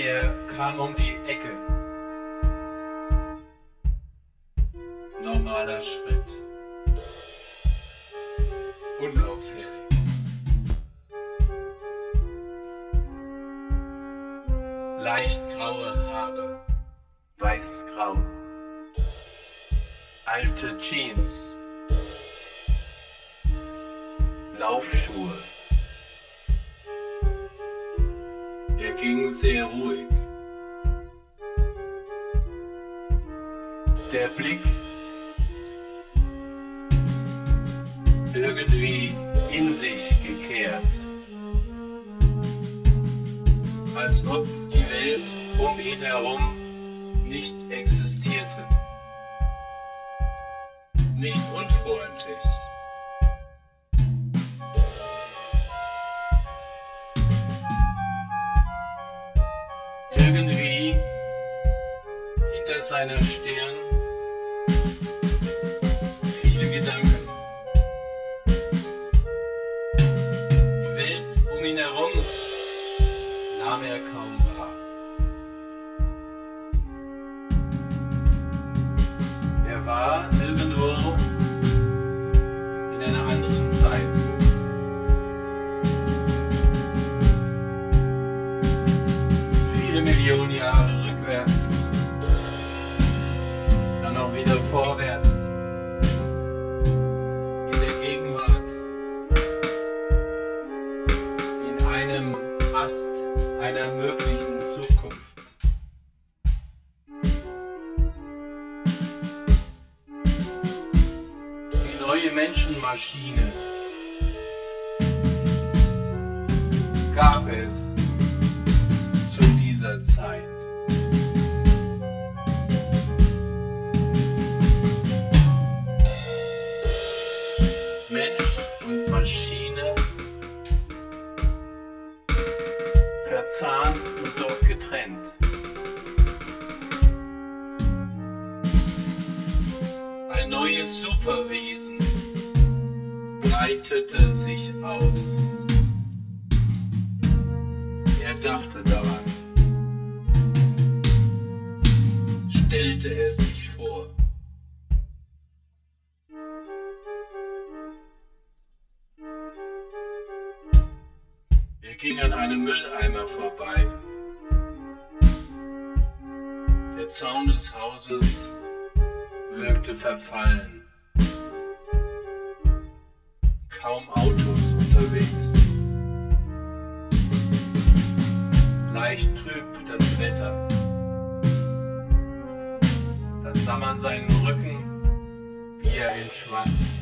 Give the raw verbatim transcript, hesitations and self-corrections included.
Er kam um die Ecke. Normaler Schritt. Unauffällig. Leicht graue Haare. Weiß-grau. Alte Jeans. Laufschuhe. Er ging sehr ruhig. Der Blick irgendwie in sich gekehrt, als ob die Welt um ihn herum nicht existierte. Nicht unfreundlich. Irgendwie hinter seiner Stirn viele Gedanken. Die Welt um ihn herum nahm er kaum wahr. Er war irgendwo in einer anderen Zeit. Viele Millionen Jahre rückwärts, dann auch wieder vorwärts, in der Gegenwart, in einem Ast einer möglichen Zukunft. Die neue Menschenmaschine gab es zu dieser Zeit. Mensch und Maschine verzahnt und doch getrennt. Ein neues Superwesen breitete sich aus. Er dachte daran, stellte es sich vor. Er ging an einem Mülleimer vorbei. Der Zaun des Hauses wirkte verfallen. Kaum Autos unterwegs. Leicht trüb das Wetter. Dann sah man seinen Rücken, wie er entschwand.